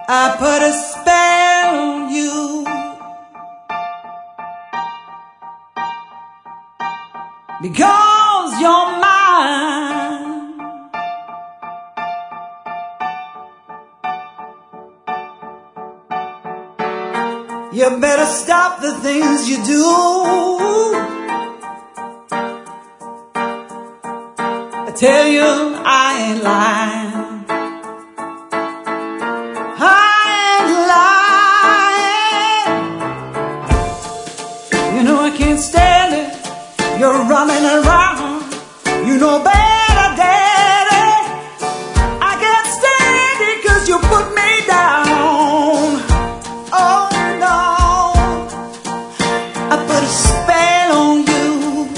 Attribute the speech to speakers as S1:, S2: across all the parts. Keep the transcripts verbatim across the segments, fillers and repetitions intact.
S1: I put a spell on you, because you're mine. You better stop the things you do. I tell you I ain't lying. I can't stand it, you're running around, you know better, daddy. I can't stand it cause you put me down. Oh no, I put a spell on you,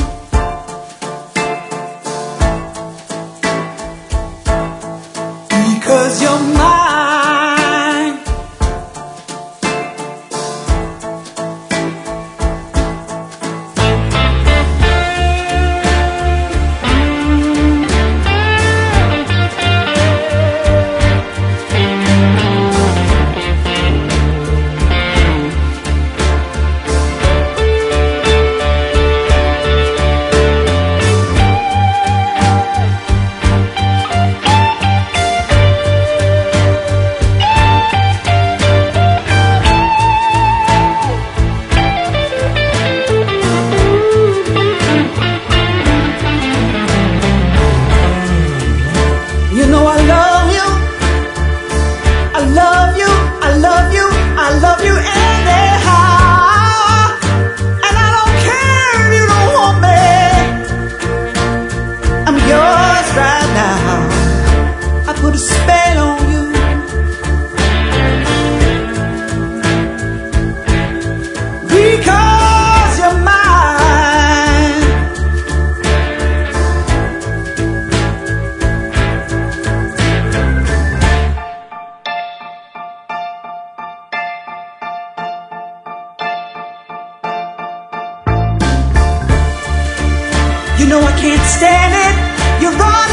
S1: because you're mine. You know I can't stand it, you're wrong.